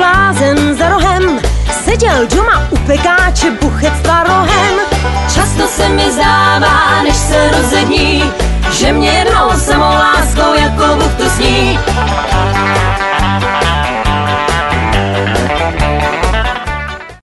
blázen za rohem, seděl doma u pekáče buchet s tvarohem. Často se mi zdává, než se rozední, že mě jednou